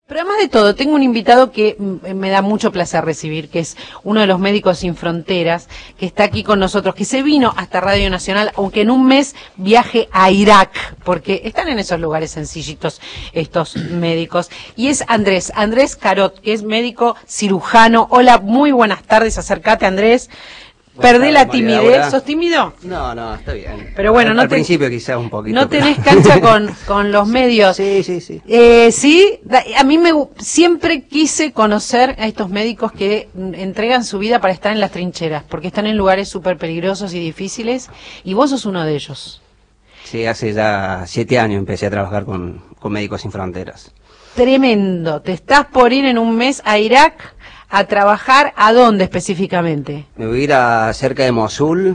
Pero además de todo, tengo un invitado que me da mucho placer recibir, que es uno de los Médicos Sin Fronteras, que está aquí con nosotros, que se vino hasta Radio Nacional, aunque en un mes viaje a Irak, porque están en esos lugares sencillitos estos médicos. Y es Andrés Carot, que es médico cirujano. Hola, muy buenas tardes, acércate, Andrés. Perdé la timidez. ¿Sos tímido? No, está bien. Pero bueno, al principio quizás un poquito. No tenés cancha con los medios. Sí. Sí, a mí siempre quise conocer a estos médicos que entregan su vida para estar en las trincheras, porque están en lugares súper peligrosos y difíciles, y vos sos uno de ellos. Sí, hace ya 7 años empecé a trabajar con Médicos Sin Fronteras. Tremendo. Te estás por ir en un mes a Irak a trabajar. ¿A dónde específicamente? Me voy a ir a cerca de Mosul,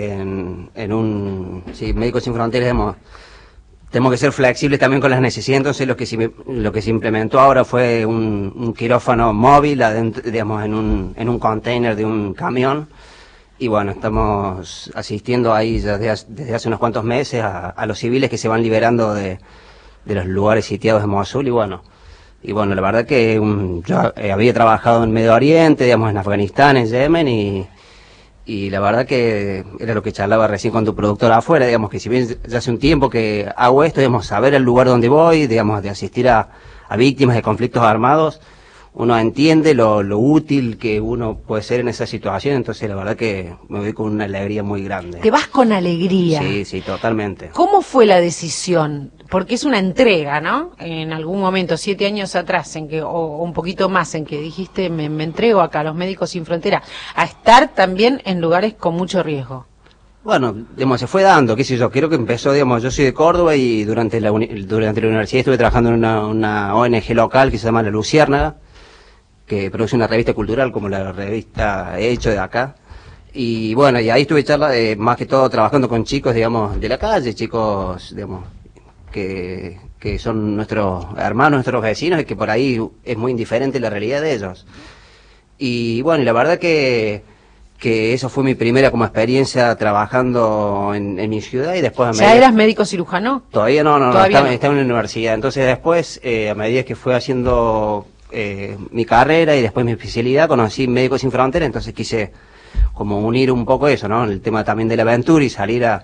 Médicos Sin Fronteras tenemos que ser flexibles también con las necesidades. Entonces lo que se implementó ahora fue un quirófano móvil adentro, digamos, en un container de un camión. Y bueno, estamos asistiendo ahí ya desde hace unos cuantos meses a los civiles que se van liberando de los lugares sitiados de Mosul. Y bueno, la verdad que yo había trabajado en Medio Oriente, digamos, en Afganistán, en Yemen, y la verdad que era lo que charlaba recién con tu productora afuera, digamos, que si bien ya hace un tiempo que hago esto, digamos, saber el lugar donde voy, digamos, de asistir a víctimas de conflictos armados, uno entiende lo útil que uno puede ser en esa situación. Entonces la verdad que me voy con una alegría muy grande. Te vas con alegría. Sí, totalmente. ¿Cómo fue la decisión? Porque es una entrega, ¿no? En algún momento, 7 años atrás, o un poquito más, en que dijiste, me entrego acá a los Médicos Sin Fronteras, a estar también en lugares con mucho riesgo. Bueno, digamos, se fue dando, qué sé yo, creo que empezó, digamos, yo soy de Córdoba y durante la universidad estuve trabajando en una ONG local que se llama La Luciérnaga, que produce una revista cultural como la revista Hecho de acá. Y bueno, y ahí estuve más que todo trabajando con chicos, digamos, de la calle, chicos, digamos, que son nuestros hermanos, nuestros vecinos, y que por ahí es muy indiferente la realidad de ellos. Y bueno, y la verdad que eso fue mi primera como experiencia trabajando en mi ciudad. Y después ¿Ya eras médico cirujano? Todavía no, ¿Todavía estaba en la universidad. Entonces después, a medida que fue haciendo mi carrera y después mi especialidad, conocí Médicos Sin Fronteras. Entonces quise como unir un poco eso, ¿no? El tema también de la aventura y salir a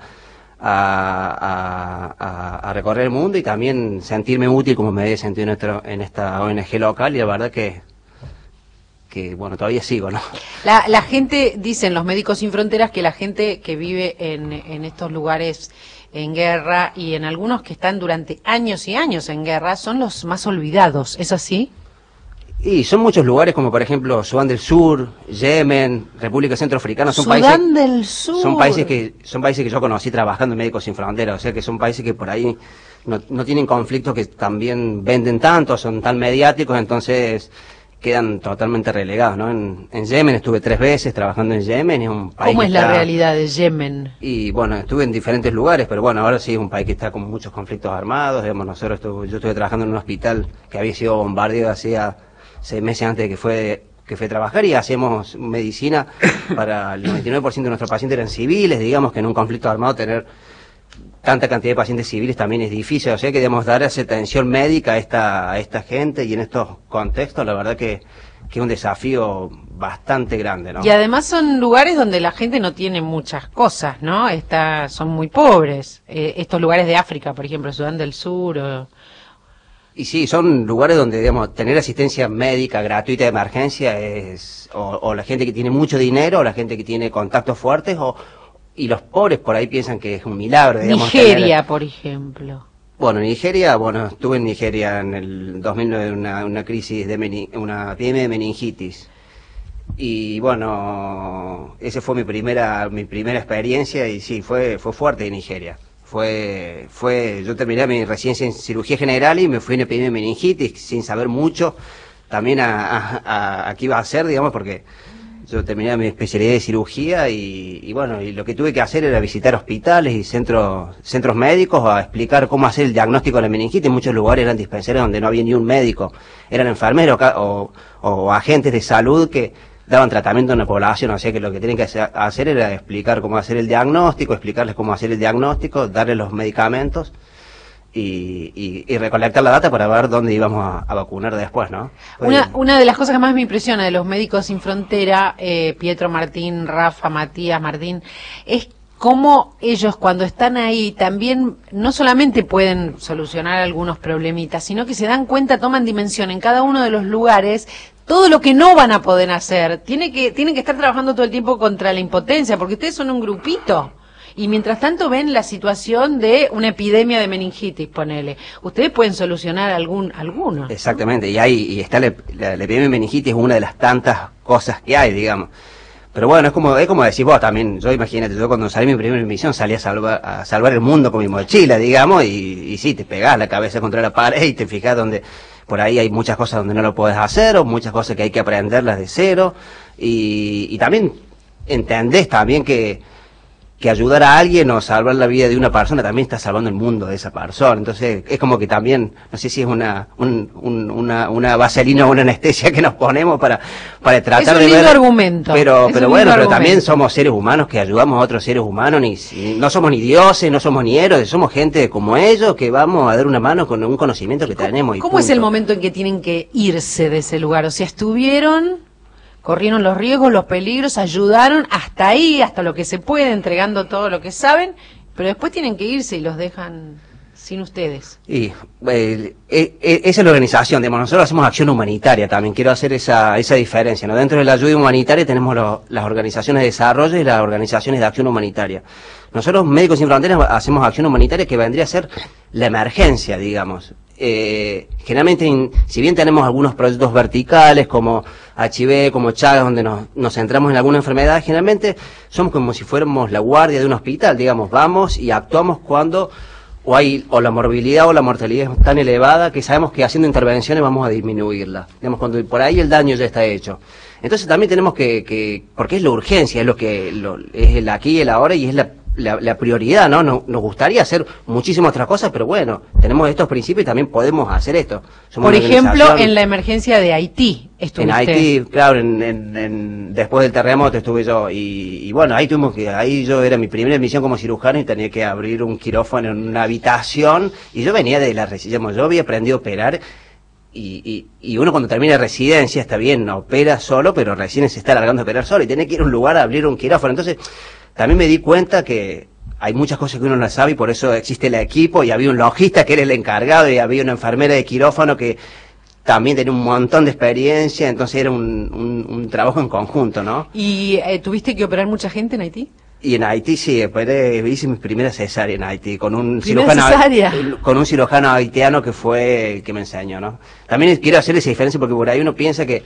recorrer el mundo y también sentirme útil como me había sentido en esta ONG local. Y la verdad que bueno, todavía sigo, ¿no? La gente, dicen los Médicos Sin Fronteras, que la gente que vive en estos lugares en guerra, y en algunos que están durante años y años en guerra, son los más olvidados. ¿Es así? Y son muchos lugares, como por ejemplo Sudán del Sur, Yemen, República Centroafricana. Sudán del Sur. Son países que yo conocí trabajando en Médicos Sin Fronteras. O sea que son países que por ahí no tienen conflictos que también venden tanto, son tan mediáticos, entonces quedan totalmente relegados, ¿no? En Yemen estuve 3 veces trabajando en Yemen, es un país. ¿Cómo es la realidad de Yemen? Y bueno, estuve en diferentes lugares, pero bueno, ahora sí es un país que está con muchos conflictos armados. Digamos, yo estuve trabajando en un hospital que había sido bombardeado hacía 6 meses antes de que fue a trabajar, y hacemos medicina para el 99% de nuestros pacientes eran civiles. Digamos que en un conflicto armado tener tanta cantidad de pacientes civiles también es difícil. O sea que debemos dar esa atención médica a esta gente, y en estos contextos la verdad que es un desafío bastante grande, ¿no? Y además son lugares donde la gente no tiene muchas cosas, ¿no? Son muy pobres. Estos lugares de África, por ejemplo, Sudán del Sur. Y sí, son lugares donde, digamos, tener asistencia médica gratuita de emergencia o la gente que tiene mucho dinero, o la gente que tiene contactos fuertes, y los pobres por ahí piensan que es un milagro, digamos. Nigeria, por ejemplo. Bueno, estuve en Nigeria en el 2009, una crisis una epidemia de meningitis. Y bueno, esa fue mi primera experiencia, y sí, fue fuerte en Nigeria. Yo terminé mi residencia en cirugía general y me fui en epidemia de meningitis sin saber mucho también a qué iba a hacer, digamos, porque yo terminé mi especialidad de cirugía y bueno, y lo que tuve que hacer era visitar hospitales y centros médicos a explicar cómo hacer el diagnóstico de la meningitis. En muchos lugares eran dispensarios donde no había ni un médico, eran enfermeros o agentes de salud que daban tratamiento a la población. O sea que lo que tienen que hacer era explicar cómo hacer el diagnóstico, darles los medicamentos. y recolectar la data para ver dónde íbamos a vacunar después, ¿no? Una de las cosas que más me impresiona de los Médicos Sin Frontera, Pietro Martín, Rafa, Matías, Martín, es cómo ellos cuando están ahí también no solamente pueden solucionar algunos problemitas, sino que se dan cuenta, toman dimensión en cada uno de los lugares, todo lo que no van a poder hacer. Tienen que estar trabajando todo el tiempo contra la impotencia, porque ustedes son un grupito. Y mientras tanto ven la situación de una epidemia de meningitis, ponele. Ustedes pueden solucionar algunos. Exactamente, y está la epidemia de meningitis, es una de las tantas cosas que hay, digamos. Pero bueno, es como decís vos también. Yo imagínate, yo cuando salí mi primera misión salí a salvar el mundo con mi mochila, digamos, y sí, te pegás la cabeza contra la pared y te fijás donde, por ahí hay muchas cosas donde no lo podés hacer, o muchas cosas que hay que aprenderlas de cero, y también entendés también que ayudar a alguien o salvar la vida de una persona también está salvando el mundo de esa persona. Entonces es como que también, no sé si es una vaselina o una anestesia que nos ponemos para tratar de ver. Es un lindo argumento. Pero bueno, pero también somos seres humanos que ayudamos a otros seres humanos, no somos ni dioses, no somos ni héroes, somos gente como ellos que vamos a dar una mano con un conocimiento que tenemos. ¿Cómo es el momento en que tienen que irse de ese lugar? O sea, corrieron los riesgos, los peligros, ayudaron hasta ahí, hasta lo que se puede, entregando todo lo que saben, pero después tienen que irse y los dejan sin ustedes. Y esa es la organización, digamos, nosotros hacemos acción humanitaria también, quiero hacer esa diferencia, ¿no? Dentro de la ayuda humanitaria tenemos las organizaciones de desarrollo y las organizaciones de acción humanitaria. Nosotros, Médicos Sin Fronteras, hacemos acción humanitaria que vendría a ser la emergencia, digamos. Generalmente, si bien tenemos algunos proyectos verticales como HIV, como Chagas, donde nos centramos en alguna enfermedad, generalmente somos como si fuéramos la guardia de un hospital, digamos, vamos y actuamos cuando o la morbilidad o la mortalidad es tan elevada que sabemos que haciendo intervenciones vamos a disminuirla, digamos, cuando por ahí el daño ya está hecho. Entonces también tenemos porque es la urgencia, es el aquí y el ahora, y es la prioridad, ¿no? Nos gustaría hacer muchísimas otras cosas, pero bueno, tenemos estos principios y también podemos hacer esto. Por ejemplo, en la emergencia de Haití estuviste. En Haití, claro, después del terremoto estuve yo, y bueno, ahí yo era mi primera misión como cirujano y tenía que abrir un quirófano en una habitación, y yo venía de la residencia, yo había aprendido a operar, y uno cuando termina residencia está bien, no opera solo, pero recién se está largando a operar solo, y tiene que ir a un lugar a abrir un quirófano. Entonces también me di cuenta que hay muchas cosas que uno no sabe, y por eso existe el equipo, y había un logista que era el encargado, y había una enfermera de quirófano que también tenía un montón de experiencia, entonces era un trabajo en conjunto, ¿no? ¿Y tuviste que operar mucha gente en Haití? Y en Haití sí, hice mi primera cesárea en Haití, con un cirujano haitiano que fue el que me enseñó, ¿no? También quiero hacer esa diferencia porque por ahí uno piensa que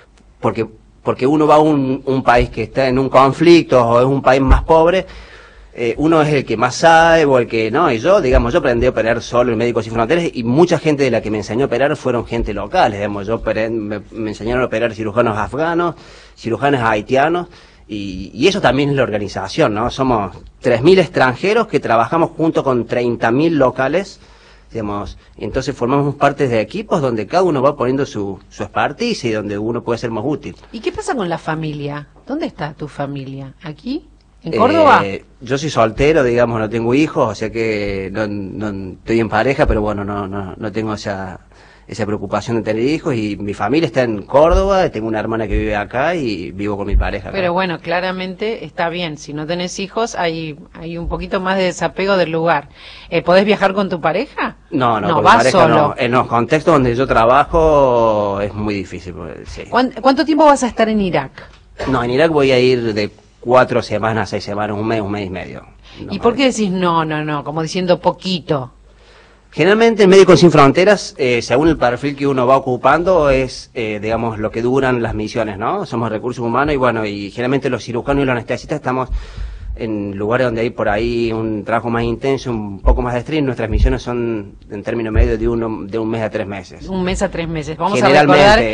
porque uno va a un país que está en un conflicto o es un país más pobre, uno es el que más sabe o el que no, y yo aprendí a operar solo en Médicos Sin Fronteras, y mucha gente de la que me enseñó a operar fueron gente local, digamos, me enseñaron a operar cirujanos afganos, cirujanos haitianos, y eso también es la organización, ¿no? Somos 3.000 extranjeros que trabajamos junto con 30.000 locales, digamos, entonces formamos partes de equipos donde cada uno va poniendo su expertise y donde uno puede ser más útil. ¿Y qué pasa con la familia? ¿Dónde está tu familia? ¿Aquí? ¿En Córdoba? Yo soy soltero, digamos, no tengo hijos, o sea que no estoy en pareja, pero bueno, no tengo esa preocupación de tener hijos, y mi familia está en Córdoba, tengo una hermana que vive acá y vivo con mi pareja acá. Pero bueno, claramente está bien, si no tenés hijos hay un poquito más de desapego del lugar. ¿Podés viajar con tu pareja? No, con mi vas pareja solo. no. En los contextos donde yo trabajo es muy difícil. Sí. ¿Cuánto tiempo vas a estar en Irak? No, en Irak voy a ir de 4 semanas, 6 semanas, un mes y medio. ¿Y por qué decís no, como diciendo poquito? Generalmente en Médicos Sin Fronteras, según el perfil que uno va ocupando, es, digamos, lo que duran las misiones, ¿no? Somos recursos humanos, y bueno, y generalmente los cirujanos y los anestesistas estamos en lugares donde hay por ahí un trabajo más intenso, un poco más de estrés. Nuestras misiones son en término medio de un mes a 3 meses. Un mes a 3 meses. Vamos a recordar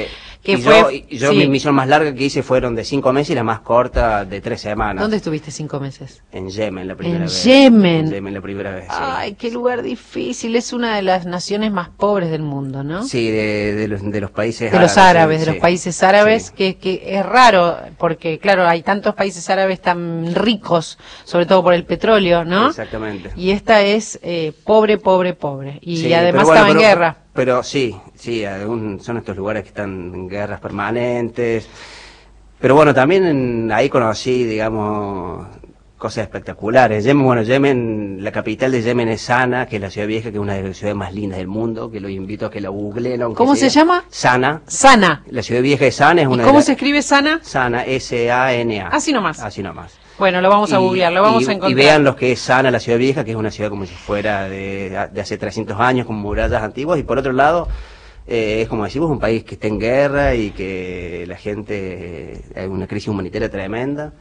Que y fue, yo sí. mi misión más larga que hice fueron de 5 meses y la más corta de 3 semanas. ¿Dónde estuviste 5 meses? En Yemen la primera vez. Yemen. En Yemen la primera vez, sí. Ay, qué lugar difícil. Es una de las naciones más pobres del mundo, ¿no? Sí, de los países de los árabes, de los sí. países árabes, Sí. que es raro, porque claro, hay tantos países árabes tan ricos, sobre todo por el petróleo, ¿no? Exactamente. Y esta es pobre, pobre, pobre. Y Sí, además pero bueno, estaba en guerra. Pero sí, son estos lugares que están en guerras permanentes. Pero bueno, también ahí conocí, digamos, cosas espectaculares. Yemen, la capital de Yemen es Sana, que es la ciudad vieja, que es una de las ciudades más lindas del mundo, que los invito a que la googleen. ¿Cómo se llama? Sana. Sana. La ciudad vieja de Sana es una ¿Y cómo se escribe Sana? Sana, S-A-N-A. Así nomás. Así nomás. Bueno, lo vamos a googlear, lo vamos a encontrar. Y vean lo que es Sana, la ciudad vieja, que es una ciudad como si fuera de hace 300 años, con murallas antiguas, y por otro lado, es como decimos, un país que está en guerra y que la gente, hay una crisis humanitaria tremenda,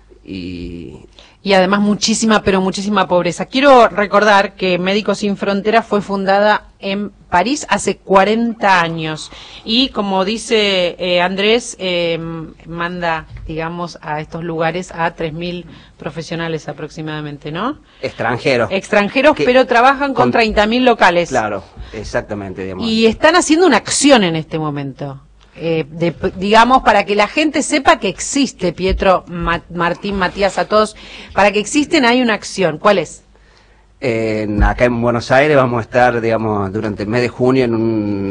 y además muchísima, pero muchísima pobreza. Quiero recordar que Médicos Sin Fronteras fue fundada en París hace 40 años y, como dice Andrés, manda, digamos, a estos lugares a 3.000 profesionales aproximadamente, ¿no? Extranjeros. Extranjeros, pero trabajan con 30.000 locales. Claro, exactamente. Digamos. Y están haciendo una acción en este momento. Digamos, para que la gente sepa que existe, Pietro, Martín, Matías, a todos, para que existen hay una acción. ¿Cuál es? Acá en Buenos Aires vamos a estar, digamos, durante el mes de junio en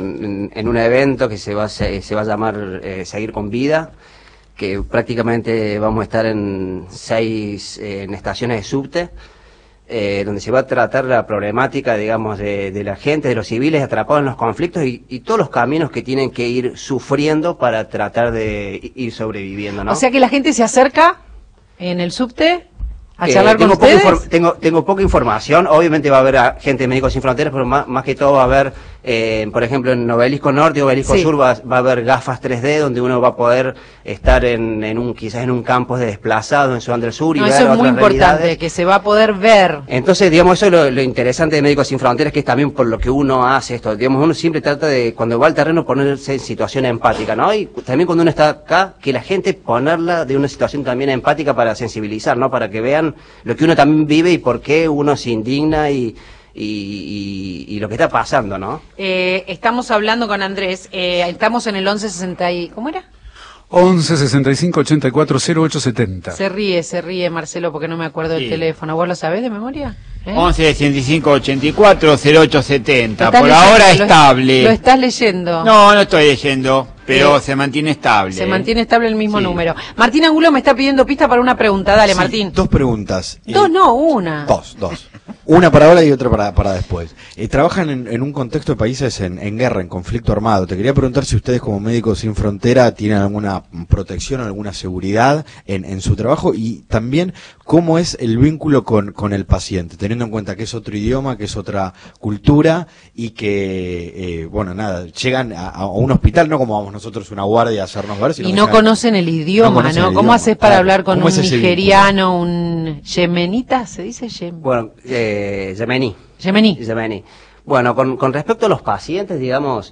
un evento que se va a llamar Seguir con Vida, que prácticamente vamos a estar en 6 estaciones de subte, donde se va a tratar la problemática, digamos, de la gente, de los civiles atrapados en los conflictos y todos los caminos que tienen que ir sufriendo para tratar de ir sobreviviendo, ¿no? O sea que la gente se acerca en el subte a charlar con ustedes. Tengo poca información, obviamente va a haber gente de Médicos Sin Fronteras, pero más que todo va a haber, por ejemplo, en Obelisco Norte y Obelisco Sí. Sur va a haber gafas 3D donde uno va a poder estar quizás en un campo de desplazado en Sudán del Sur y No, ver eso es muy otras importante, realidades. que se va a poder ver. Entonces, digamos, eso es lo interesante de Médicos Sin Fronteras, que es también por lo que uno hace esto. Digamos, uno siempre trata de, cuando va al terreno, ponerse en situación empática, ¿no? Y también cuando uno está acá, que la gente ponerla de una situación también empática para sensibilizar, ¿no? Para que vean lo que uno también vive y por qué uno se indigna y lo que está pasando, ¿no? Estamos hablando con Andrés, estamos en el 1160 y... ¿Cómo era? 11 65 84 08 70. Se ríe Marcelo porque no me acuerdo del Sí. teléfono. ¿Vos lo sabés de memoria? 11 65 84 08 70. ¿Lo estás Por leyendo? ahora ¿Lo estable. estás leyendo? No, no estoy leyendo, pero se mantiene estable. Se mantiene estable el mismo Sí. número. Martín Angulo me está pidiendo pista para una pregunta. Dale, Sí, Martín. 2 preguntas. Dos, no, una. Dos. Una para ahora y otra para después. Trabajan en un contexto de países en guerra, en conflicto armado. Te quería preguntar si ustedes como Médicos Sin Frontera tienen alguna protección, alguna seguridad en su trabajo y también cómo es el vínculo con el paciente, teniendo en cuenta que es otro idioma, que es otra cultura y que, bueno, nada, llegan a un hospital, no como vamos nosotros una guardia a hacernos ver, sino Y que no llegan- conocen el idioma, conocen ¿no? el ¿Cómo idioma, haces para claro. hablar con ¿Cómo un es ese nigeriano, un yemenita? ¿Se dice Bueno, Yemení. Yemení. Bueno, con respecto a los pacientes, digamos,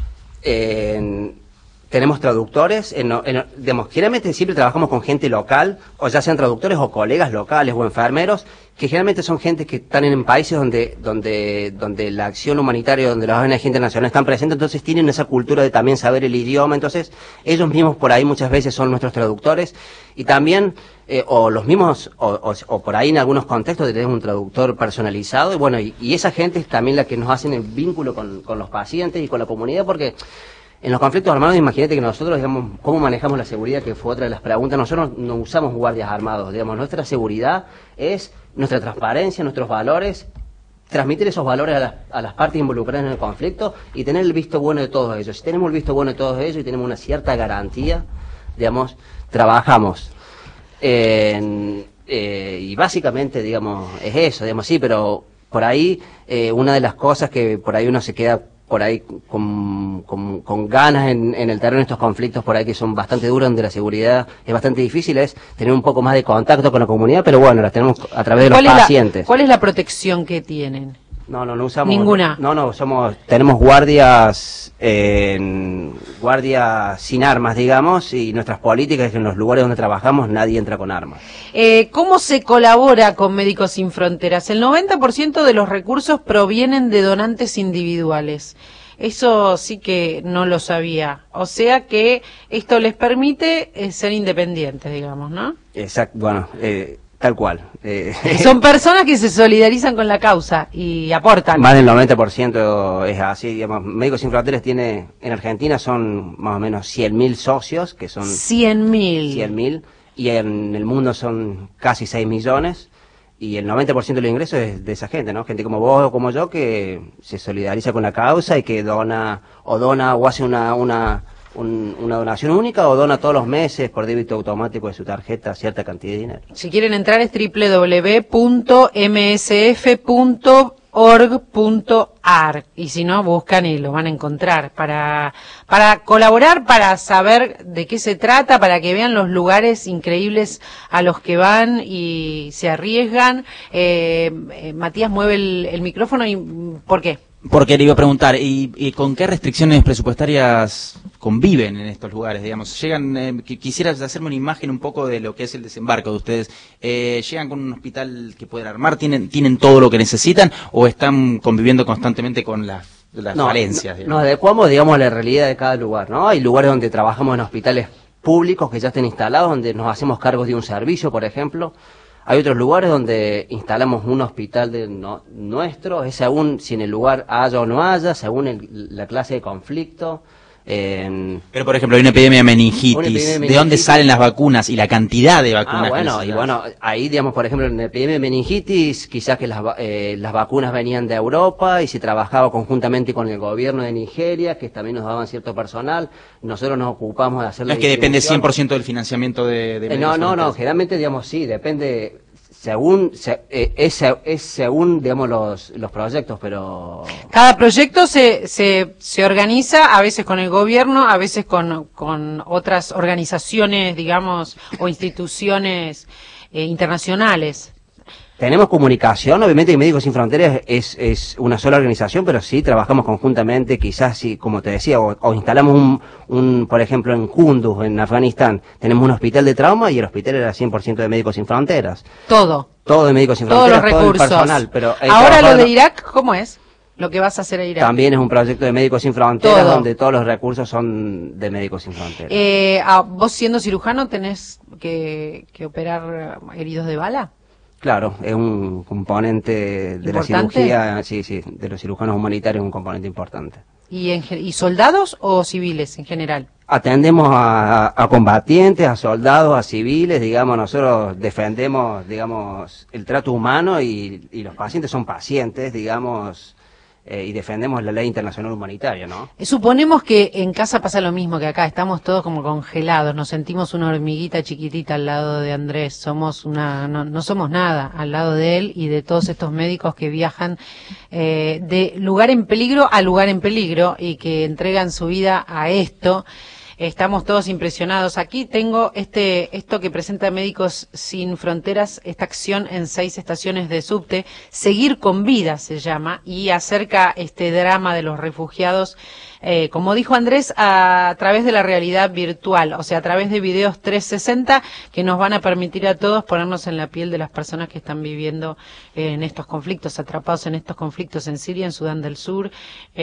tenemos traductores, digamos, generalmente siempre trabajamos con gente local, o ya sean traductores o colegas locales o enfermeros, que generalmente son gente que están en países donde la acción humanitaria, donde las ONG internacionales están presentes, entonces tienen esa cultura de también saber el idioma, entonces ellos mismos por ahí muchas veces son nuestros traductores, y también, o los mismos, o por ahí en algunos contextos tenemos un traductor personalizado, y bueno, y esa gente es también la que nos hacen el vínculo con los pacientes y con la comunidad, porque en los conflictos armados, imagínate que nosotros, digamos, ¿cómo manejamos la seguridad? Que fue otra de las preguntas. Nosotros no usamos guardias armados, digamos, nuestra seguridad es nuestra transparencia, nuestros valores, transmitir esos valores a las partes involucradas en el conflicto y tener el visto bueno de todos ellos. Si tenemos el visto bueno de todos ellos y tenemos una cierta garantía, digamos, trabajamos. Y básicamente, digamos, es eso, digamos, sí, pero por ahí, una de las cosas que por ahí uno se queda por ahí con ganas en el terreno de estos conflictos por ahí que son bastante duros, donde la seguridad es bastante difícil, es tener un poco más de contacto con la comunidad, pero bueno, las tenemos a través de los pacientes. ¿Cuál es la protección que tienen? No usamos ninguna. tenemos guardias guardia sin armas, digamos, y nuestras políticas es que en los lugares donde trabajamos nadie entra con armas. ¿Cómo se colabora con Médicos Sin Fronteras? El 90% de los recursos provienen de donantes individuales. Eso sí que no lo sabía. O sea que esto les permite ser independientes, digamos, ¿no? Exacto, bueno, tal cual. Son personas que se solidarizan con la causa y aportan. Más del 90% es así, digamos. Médicos Sin Fronteras tiene, en Argentina son más o menos 100.000 socios, que son 100.000. 100.000, y en el mundo son casi 6 millones. Y el 90% de los ingresos es de esa gente, ¿no? Gente como vos o como yo que se solidariza con la causa y que dona o hace una donación única o dona todos los meses por débito automático de su tarjeta cierta cantidad de dinero. Si quieren entrar es www.msf.org.ar y si no buscan y lo van a encontrar para colaborar, para saber de qué se trata, para que vean los lugares increíbles a los que van y se arriesgan. Matías mueve el micrófono y ¿por qué? Porque le iba a preguntar, ¿y con qué restricciones presupuestarias conviven en estos lugares? Digamos, llegan, quisiera hacerme una imagen un poco de lo que es el desembarco de ustedes. ¿Llegan con un hospital que pueden armar? ¿Tienen todo lo que necesitan? ¿O están conviviendo constantemente con las falencias? Nos adecuamos, digamos, a la realidad de cada lugar, ¿no? Hay lugares donde trabajamos en hospitales públicos que ya estén instalados, donde nos hacemos cargos de un servicio, por ejemplo. Hay otros lugares donde instalamos un hospital nuestro, es según si en el lugar haya o no haya, según la clase de conflicto. Pero, por ejemplo, hay una epidemia de meningitis. ¿De dónde salen las vacunas y la cantidad de vacunas? Bueno, ahí, digamos, por ejemplo, en la epidemia de meningitis, quizás que las vacunas venían de Europa y se trabajaba conjuntamente con el gobierno de Nigeria, que también nos daban cierto personal. Nosotros nos ocupamos de hacer la distribución. No es que depende 100% del financiamiento de no, generalmente, digamos, sí, depende. Según, digamos, los proyectos, pero... Cada proyecto se organiza, a veces con el gobierno, a veces con otras organizaciones, digamos, o instituciones internacionales. Tenemos comunicación, obviamente, que Médicos Sin Fronteras es una sola organización, pero sí trabajamos conjuntamente, quizás, sí, como te decía, o instalamos por ejemplo, en Kunduz, en Afganistán, tenemos un hospital de trauma y el hospital era 100% de Médicos Sin Fronteras. Todo de Médicos Sin Todos Fronteras, los recursos. todo el personal. Pero ahora lo de Irak, ¿cómo es? Lo que vas a hacer a Irak. También es un proyecto de Médicos Sin Fronteras, donde todos los recursos son de Médicos Sin Fronteras. ¿Vos siendo cirujano tenés que operar heridos de bala? Claro, es un componente de la cirugía, sí, de los cirujanos humanitarios, un componente importante. ¿Y soldados o civiles en general? Atendemos a combatientes, a soldados, a civiles, digamos, nosotros defendemos, digamos, el trato humano y los pacientes son pacientes, digamos, y defendemos la ley internacional humanitaria, ¿no? Suponemos que en casa pasa lo mismo que acá, estamos todos como congelados, nos sentimos una hormiguita chiquitita al lado de Andrés, no somos nada al lado de él y de todos estos médicos que viajan de lugar en peligro a lugar en peligro y que entregan su vida a esto. Estamos todos impresionados. Aquí tengo esto que presenta Médicos Sin Fronteras, esta acción en 6 estaciones de subte, Seguir con Vida se llama, y acerca este drama de los refugiados, como dijo Andrés, a través de la realidad virtual, o sea, a través de videos 360 que nos van a permitir a todos ponernos en la piel de las personas que están viviendo en estos conflictos, atrapados en estos conflictos en Siria, en Sudán del Sur,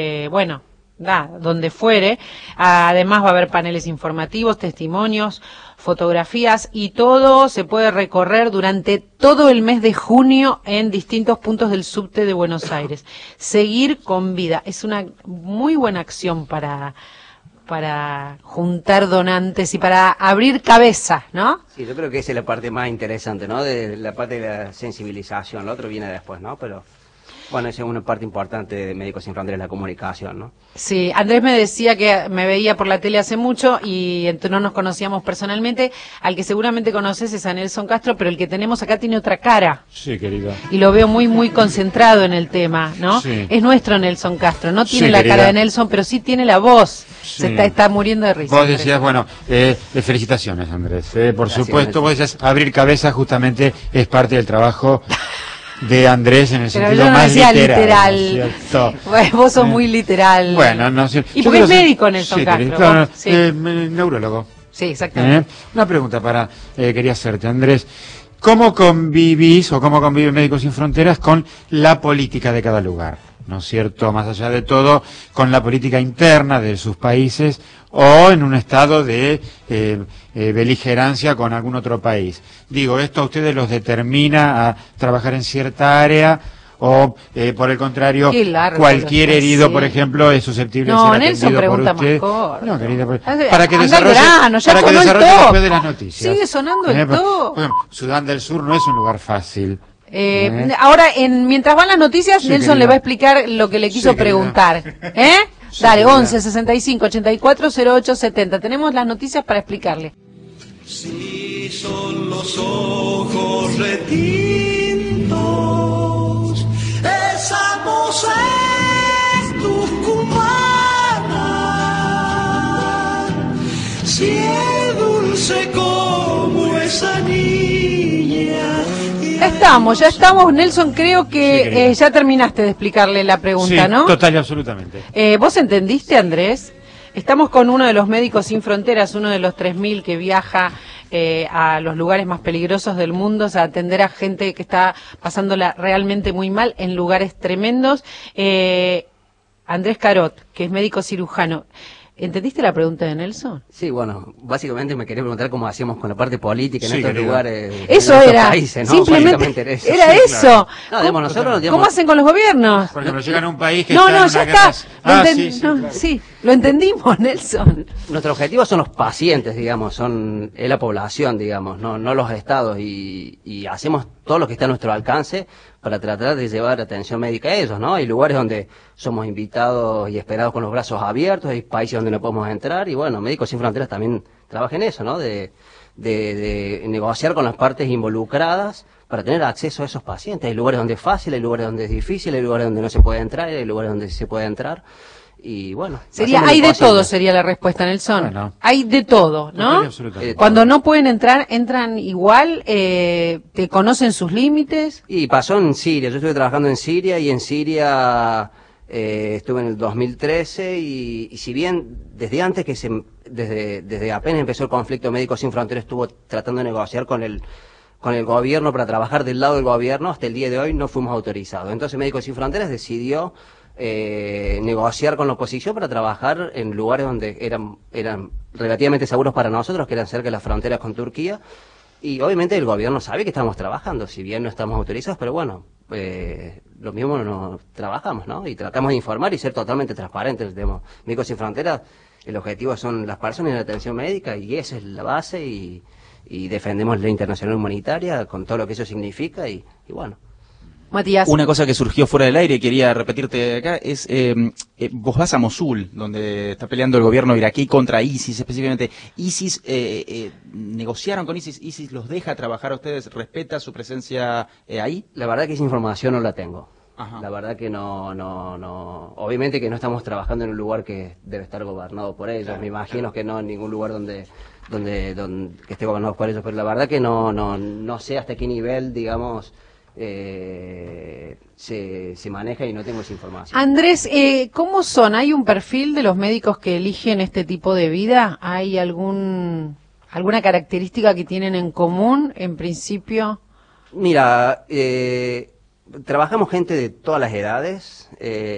donde fuere. Además va a haber paneles informativos, testimonios, fotografías y todo se puede recorrer durante todo el mes de junio en distintos puntos del subte de Buenos Aires. Seguir con Vida es una muy buena acción para juntar donantes y para abrir cabeza, ¿no? Sí, yo creo que esa es la parte más interesante, ¿no? De la parte de la sensibilización, lo otro viene después, ¿no? Pero bueno, esa es una parte importante de Médicos Sin Fronteras, la comunicación, ¿no? Sí, Andrés me decía que me veía por la tele hace mucho y no nos conocíamos personalmente. Al que seguramente conoces es a Nelson Castro, pero el que tenemos acá tiene otra cara. Sí, querida. Y lo veo muy, muy concentrado en el tema, ¿no? Sí. Es nuestro Nelson Castro, no tiene Sí, la querida. cara de Nelson, pero sí tiene la voz. Sí. Se está muriendo de risa. Vos decías, bueno, felicitaciones, Andrés. Por Gracias, supuesto, vos decías, abrir cabeza justamente es parte del trabajo de Andrés en el Pero sentido yo no más decía literal. literal. ¿no es cierto? Bueno, vos sos muy literal. Bueno, no sé. Y Yo porque es quiero médico, Nelson sí, Castro. claro, Vos, sí. Neurólogo. Sí, exactamente. Una pregunta quería hacerte, Andrés. ¿Cómo convivís o cómo conviven Médicos Sin Fronteras con la política de cada lugar? ¿No es cierto? Más allá de todo, con la política interna de sus países o en un estado de beligerancia con algún otro país. Digo, ¿esto a ustedes los determina a trabajar en cierta área? O, por el contrario, cualquier herido, por ejemplo, es susceptible de ser atendido por usted. No, querida, para que desarrolle después de las noticias. Sigue sonando el todo. Por ejemplo, Sudán del Sur no es un lugar fácil. Ahora, mientras van las noticias, Sí, Nelson querida. le va a explicar lo que le quiso preguntar. Sí, Dale, querida. 11 65 84 08 70. Tenemos las noticias para explicarle. Si son los ojos retintos, esa voz es tucumana, si es dulce como esa niña. Ya estamos, Nelson, creo que Sí, querida. ya terminaste de explicarle la pregunta, Sí, ¿no? total y absolutamente. ¿Vos entendiste, Andrés? Estamos con uno de los Médicos Sin Fronteras, uno de los 3.000 que viaja a los lugares más peligrosos del mundo, a atender a gente que está pasándola realmente muy mal en lugares tremendos. Andrés Carot, que es médico cirujano. ¿Entendiste la pregunta de Nelson? Sí, bueno, básicamente me quería preguntar cómo hacíamos con la parte política en Sí, estos querido. lugares. Eso en estos era, países, ¿no? simplemente Básicamente era Sí, eso. claro. No, digamos, nosotros, digamos, ¿Cómo hacen con los gobiernos? Por ejemplo, llegan a un país que No, está no, en ya una está. guerra. Lo Sí, sí, no, claro. sí, lo entendimos, Nelson. nuestro objetivo son los pacientes, digamos, es la población, digamos, no los estados, y hacemos todo lo que está a nuestro alcance para tratar de llevar atención médica a ellos, ¿no? Hay lugares donde somos invitados y esperados con los brazos abiertos, hay países donde no podemos entrar, y bueno, Médicos Sin Fronteras también trabaja en eso, ¿no? De negociar con las partes involucradas para tener acceso a esos pacientes. Hay lugares donde es fácil, hay lugares donde es difícil, hay lugares donde no se puede entrar, hay lugares donde sí se puede entrar. Y bueno, Hay de todo, sería la respuesta, Nelson. Bueno. Hay de todo, Total y ¿no? absolutamente. Cuando no pueden entrar, entran igual, te conocen sus límites. Y pasó en Siria, yo estuve trabajando en Siria y en Siria estuve en el 2013 y si bien desde antes desde apenas empezó el conflicto Médicos Sin Fronteras estuvo tratando de negociar con el gobierno para trabajar del lado del gobierno, hasta el día de hoy no fuimos autorizados. Entonces Médicos Sin Fronteras decidió negociar con la oposición para trabajar en lugares donde eran relativamente seguros para nosotros, que eran cerca de las fronteras con Turquía, y obviamente el gobierno sabe que estamos trabajando, si bien no estamos autorizados, pero bueno, lo mismo no trabajamos, ¿no? Y tratamos de informar y ser totalmente transparentes. Médicos Sin Fronteras, el objetivo son las personas y la atención médica, y esa es la base, y defendemos la internacional humanitaria con todo lo que eso significa, y bueno. Matías. Una cosa que surgió fuera del aire y quería repetirte acá es, vos vas a Mosul, donde está peleando el gobierno iraquí contra ISIS específicamente. ISIS, negociaron con ISIS, ISIS los deja trabajar a ustedes, respeta su presencia ahí. La verdad que esa información no la tengo. Ajá. La verdad que no, obviamente que no estamos trabajando en un lugar que debe estar gobernado por ellos. Claro, Me imagino que no en ningún lugar donde que esté gobernado por ellos, pero la verdad que no sé hasta qué nivel, digamos, se maneja y no tengo esa información. Andrés, ¿cómo son? ¿Hay un perfil de los médicos que eligen este tipo de vida? ¿Hay alguna característica que tienen en común, en principio? Mira, trabajamos gente de todas las edades,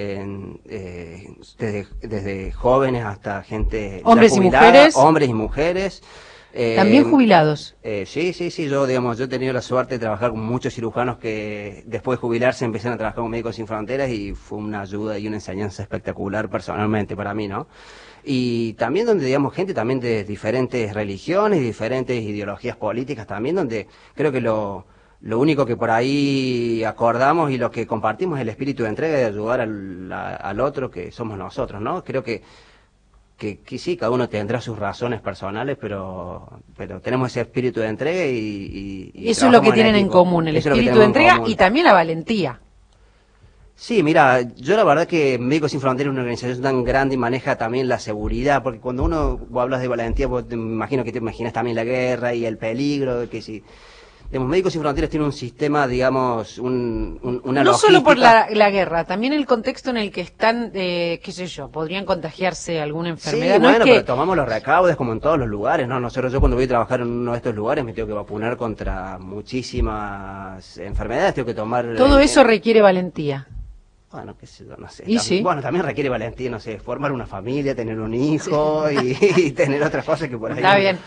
desde jóvenes hasta gente ya ¿Hombres y jubilada, mujeres? Hombres y mujeres. También jubilados. Sí, yo he tenido la suerte de trabajar con muchos cirujanos que después de jubilarse empezaron a trabajar con Médicos Sin Fronteras, y fue una ayuda y una enseñanza espectacular personalmente para mí, ¿no? Y también donde, digamos, gente también de diferentes religiones, diferentes ideologías políticas también, donde creo que lo único que por ahí acordamos y lo que compartimos es el espíritu de entrega, de ayudar al otro, que somos nosotros, ¿no? Creo que sí, cada uno tendrá sus razones personales, pero tenemos ese espíritu de entrega y Eso es lo que trabajamos tienen en equipo. común, el Eso es lo que espíritu de tenemos en entrega común. y también la valentía. Sí, mira, yo la verdad que Médicos Sin Fronteras es una organización tan grande y maneja también la seguridad, porque cuando vos hablas de valentía, vos me imagino que te imaginas también la guerra y el peligro, que si... Médicos Sin Fronteras tiene un sistema, digamos, una no solo por logística. la guerra, también el contexto en el que están, qué sé yo, podrían contagiarse alguna enfermedad. Sí, no bueno, es que... pero tomamos los recaudos como en todos los lugares, ¿no? Nosotros, yo cuando voy a trabajar en uno de estos lugares me tengo que vacunar contra muchísimas enfermedades, tengo que tomar... Todo eso requiere valentía. Bueno, qué sé yo, no sé. ¿Y sí? Bueno, también requiere valentía, no sé, formar una familia, tener un hijo y tener otras cosas que por ahí... Está bien,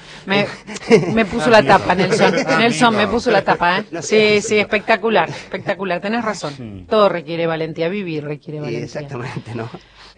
me puso la tapa, Nelson. Nelson me puso la tapa, ¿eh? No sé. Sí, espectacular, espectacular, tenés razón. Todo requiere valentía, vivir requiere Sí, valentía. exactamente, ¿no?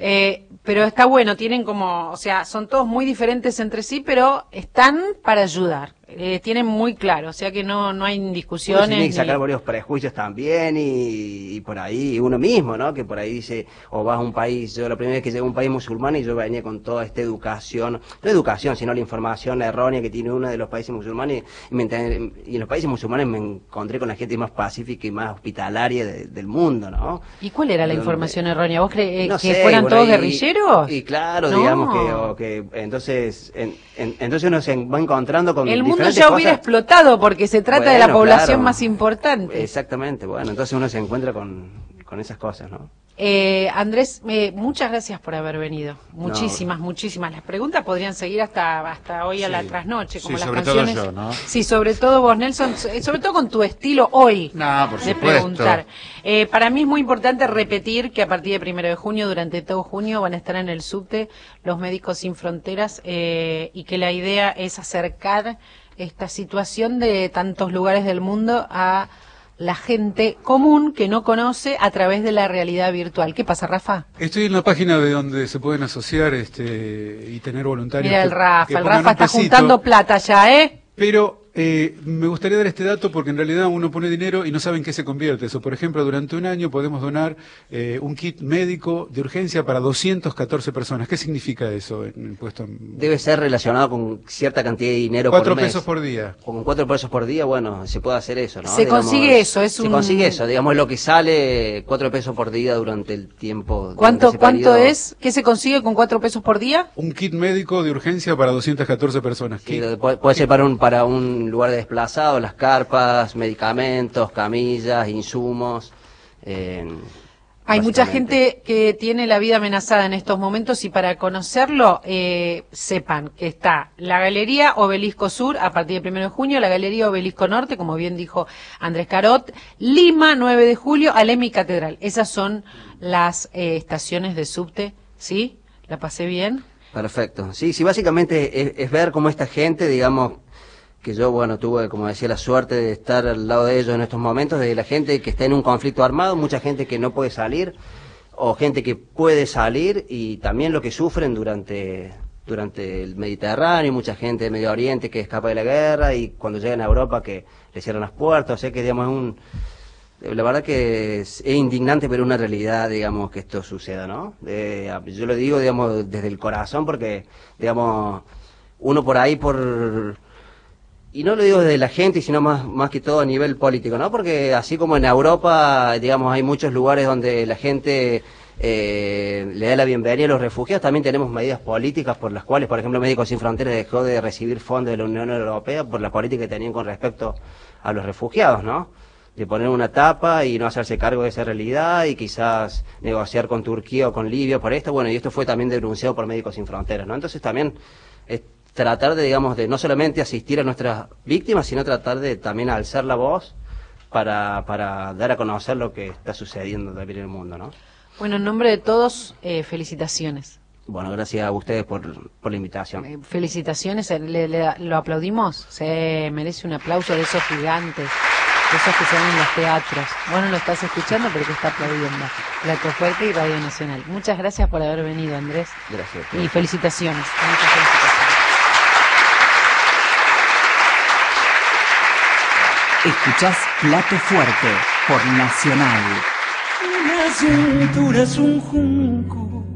Pero está bueno, tienen como, o sea, son todos muy diferentes entre sí, pero están para ayudar. Tienen muy claro, o sea que no hay Uno discusiones. tiene que sacar ni- varios prejuicios también y por ahí uno mismo, ¿no? Que por ahí dice, o vas a un país, yo la primera vez que llegué a un país musulmán y yo venía con toda esta educación, no educación, sino la información errónea que tiene uno de los países musulmanes y en los países musulmanes me encontré con la gente más pacífica y más hospitalaria del mundo, ¿no? ¿Y cuál era la Donde- información errónea? ¿Vos crees No que sé, fueran por todos ahí- guerrilleros? Y claro, No. digamos que entonces entonces uno se va encontrando con El mundo diferentes ya hubiera cosas. explotado porque se trata de la Bueno, población claro. más importante. Exactamente, bueno, entonces uno se encuentra con esas cosas, ¿no? Andrés, muchas gracias por haber venido. Muchísimas, muchísimas. Las preguntas podrían seguir hasta hoy a la trasnoche, como Sí, las sobre todo canciones. yo, ¿no? Sí, sobre todo vos, Nelson, sobre todo con tu estilo hoy No, por de supuesto. preguntar. Para mí es muy importante repetir que a partir de 1 de junio, durante todo junio, van a estar en el subte los Médicos Sin Fronteras y que la idea es acercar esta situación de tantos lugares del mundo a la gente común que no conoce a través de la realidad virtual. ¿Qué pasa, Rafa? Estoy en la página de donde se pueden asociar y tener voluntarios. Mira el que Rafa, el pongan Rafa un está pesito. juntando plata ya, ¿eh? Pero me gustaría dar este dato porque en realidad uno pone dinero y no sabe en qué se convierte eso. Por ejemplo, durante un año podemos donar un kit médico de urgencia para 214 personas. ¿Qué significa eso en puesto en Debe ser relacionado con cierta cantidad de dinero 4 por mes. pesos por día? Con 4 pesos por día, bueno, se puede hacer eso, ¿no? Se consigue eso, es se un- consigue eso, digamos, lo que sale 4 pesos por día durante el tiempo. ¿Cuánto durante ese periodo. es? ¿Qué se consigue con 4 pesos por día? Un kit médico de urgencia para 214 personas. Sí, puede ser para un lugar de desplazado, las carpas, medicamentos, camillas, insumos. Hay mucha básicamente. gente que tiene la vida amenazada en estos momentos y para conocerlo, sepan que está la Galería Obelisco Sur a partir del 1 de junio, la Galería Obelisco Norte, como bien dijo Andrés Carot, Lima 9 de julio, Alem y Catedral. Esas son las estaciones de subte, ¿sí? ¿La pasé bien? Perfecto. Sí, básicamente es ver cómo esta gente, digamos, que yo, bueno, tuve, como decía, la suerte de estar al lado de ellos en estos momentos, de la gente que está en un conflicto armado, mucha gente que no puede salir, o gente que puede salir, y también lo que sufren durante el Mediterráneo, mucha gente del Medio Oriente que escapa de la guerra, y cuando llegan a Europa que le cierran las puertas, o sea que, digamos, la verdad que es indignante, pero una realidad, digamos, que esto suceda, ¿no? Yo lo digo, digamos, desde el corazón, porque, digamos, uno por ahí, y no lo digo desde la gente, sino más que todo a nivel político, ¿no? Porque así como en Europa, digamos, hay muchos lugares donde la gente le da la bienvenida a los refugiados, también tenemos medidas políticas por las cuales, por ejemplo, Médicos Sin Fronteras dejó de recibir fondos de la Unión Europea por la política que tenían con respecto a los refugiados, ¿no? De poner una tapa y no hacerse cargo de esa realidad y quizás negociar con Turquía o con Libia por esto, bueno, y esto fue también denunciado por Médicos Sin Fronteras, ¿no? Entonces también es tratar de, digamos, de no solamente asistir a nuestras víctimas, sino tratar de también alzar la voz para dar a conocer lo que está sucediendo también en el mundo, ¿no? Bueno, en nombre de todos, felicitaciones. Bueno, gracias a ustedes por la invitación. Felicitaciones, ¿lo aplaudimos? Se merece un aplauso de esos gigantes, de esos que se ven en los teatros. Vos no lo estás escuchando, pero que está aplaudiendo. Plato Fuerte y Radio Nacional. Muchas gracias por haber venido, Andrés. Gracias. Y felicitaciones, muchas felicitaciones. Escuchás Plato Fuerte por Nacional. La cintura es un junco